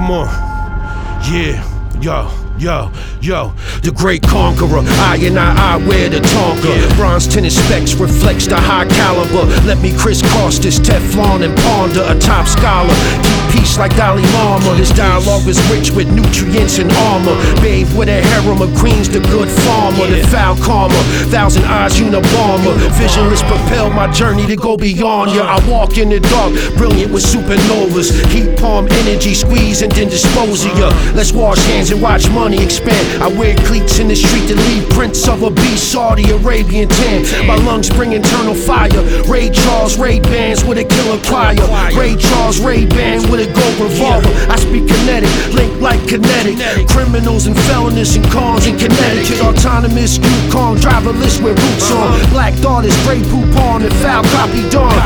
Come on. Yeah. Yo, the great conqueror, I wear the Tonka. Bronze tinted specs reflects the high caliber. Let me crisscross this Teflon and ponder a top scholar. Keep peace like Dalai Lama. This dialogue is rich with nutrients and armor. Bathed with a harem of queens, the good farmer, the foul karma, thousand eyes Unabomber. Visionless propel my journey to go beyond ya. I walk in the dark, brilliant with supernovas. Heat palm energy, squeeze and then dispose of ya. Let's wash hands and watch money expand. I wear cleats in the street to leave prints of a beast, Saudi Arabian tan. My lungs bring internal fire. Ray Charles, Ray bands with a killer choir. Ray Charles, Ray band with a gold revolver. I speak kinetic, link like kinetic. Criminals and felonists and cons in Connecticut. Autonomous Yukon, driverless with roots on. Black daughters, Grey Poupon and foul copy dawn.